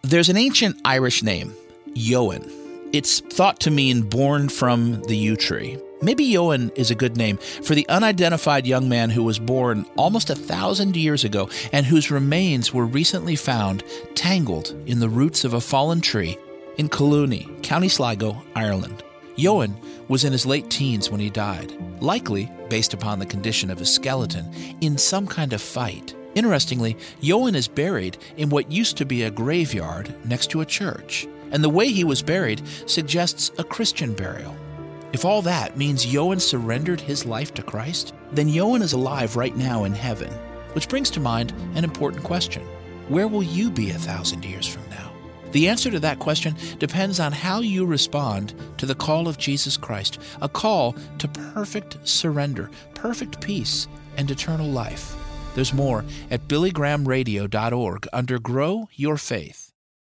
There's an ancient Irish name, Ioan. It's thought to mean born from the yew tree. Maybe Ioan is a good name for the unidentified young man who was born almost 1,000 years ago and whose remains were recently found tangled in the roots of a fallen tree in Collooney, County Sligo, Ireland. Ioan was in his late teens when he died, likely, based upon the condition of his skeleton, in some kind of fight. Interestingly, Ioan is buried in what used to be a graveyard next to a church, and the way he was buried suggests a Christian burial. If all that means Ioan surrendered his life to Christ, then Ioan is alive right now in heaven, which brings to mind an important question. Where will you be 1,000 years from now? The answer to that question depends on how you respond to the call of Jesus Christ, a call to perfect surrender, perfect peace, and eternal life. There's more at BillyGrahamRadio.org under Grow Your Faith.